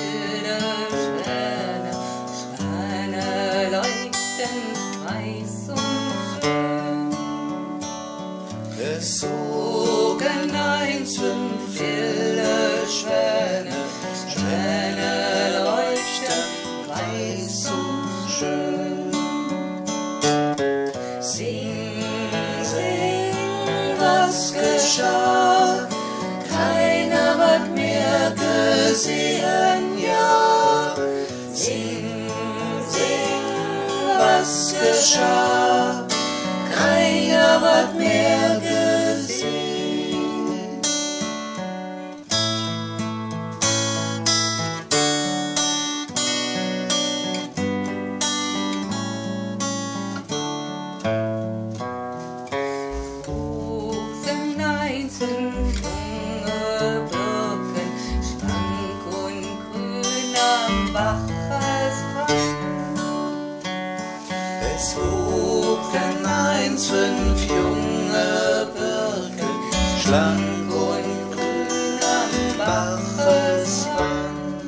wilde Schwäne, Schwäne leuchtend weiß und schön. Es zogen einst 5 wilde Schwäne, Schwäne leuchtend weiß und schön. Sing, sing, was geschah? Keiner wird mehr gesehen, ja. Sing, sing, was geschah? Keiner wird mehr gesehen. Wuchsen einst 5 junge Birken, schlank und grün am Bachesrand. Es wuchsen einst 5 junge Birken, schlank und grün am Bachesrand.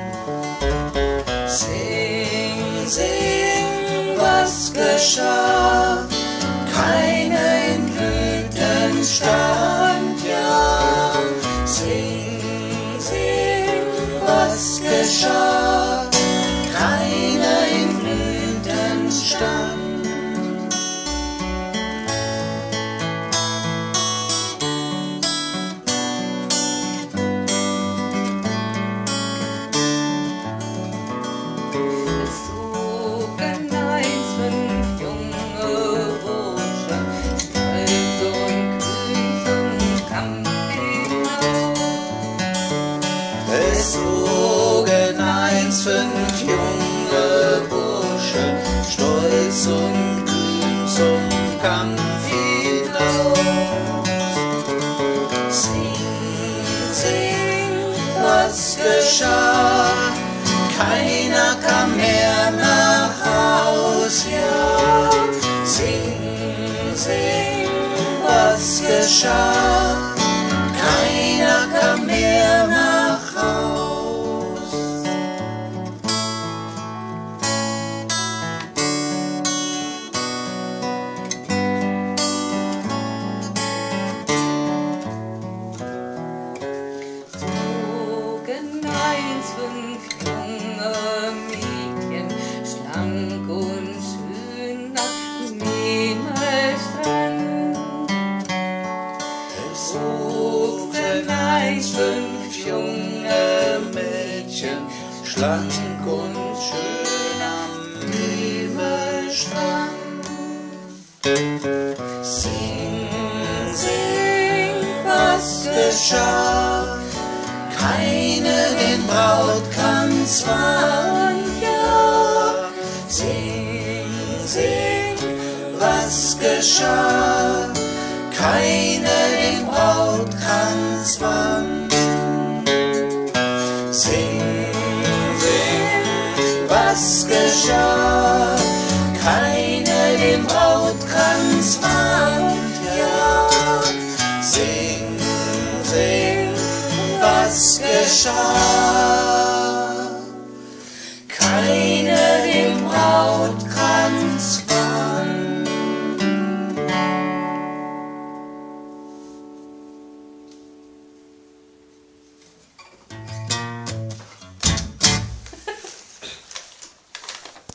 Sing, sing, was geschah? Keine in Blüten stand, ja. Sing, sing, was geschah? Keine in Blüten stand. Es zogen einst 5 junge Burschen, stolz und kühn zum Kampf hinaus. Es zogen einst 5 junge Burschen, stolz und kühn zum Kampf hinaus. Sing, sing, was geschah? Keiner kam mehr nach Haus, ja. Sing, sing, was geschah? Keiner kam mehr nach Haus. Zogen einst 5 junge Mädchen, schlank und schön am Meeresstrand. Es wuchsen einst 5 junge Mädchen, schlank und schön am Himmelstrand. Sing, sing, was geschah? Keine den Brautkranz wand, ja. Sing, sing, was geschah? Keine den Brautkranz wand. Sing, sing, was geschah? Keine den Brautkranz wand, ja. Sing, sing, was geschah? Keine den Brautkranz wand.